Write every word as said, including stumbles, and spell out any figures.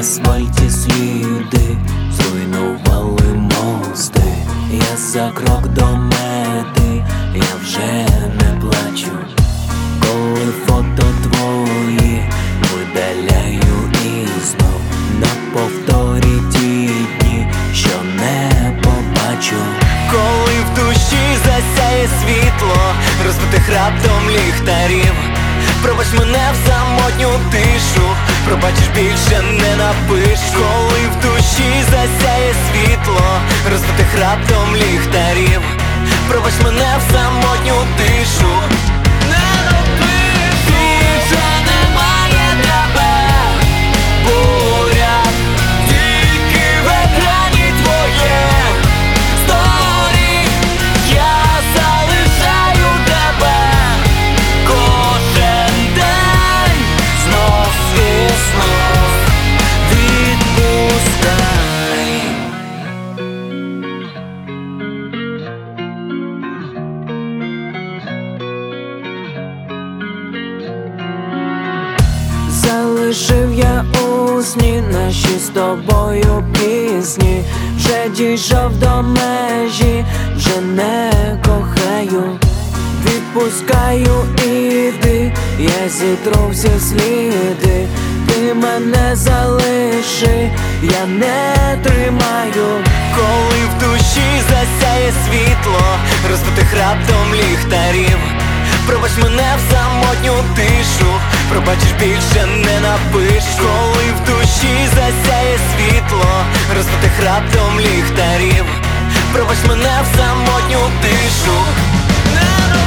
асфальті сліди, зруйнували мости. Я за крок до мети, я вже не плачу, коли фото твої видаляю і знов на повторі ті дні, що не побачу. Коли в душі засяє світло розбитих раптом ліхтарів, пробач мене в самотню тишу, пробачиш, більше не напишу. Коли в душі засяє світло розбитих раптом ліхтарів, пробач мене в самотню тишу. Не напишу, більше немає тебе, буря, тільки в екрані твоє сторі. Я залишаю тебе кожен день, знов і знов відпускай. Залишив я у сні наші з тобою пісні, вже дійшов до межі, вже не кохаю. Відпускаю, іди, я зітру всі сліди. Ти мене залиши, я не тримаю. Коли в душі засяє світло розбитих раптом ліхтарів, пробач мене в самотню тишу, пробачиш, більше не напишу. Коли в душі засяє світло розбитих раптом ліхтарів, пробач мене в самотню тишу.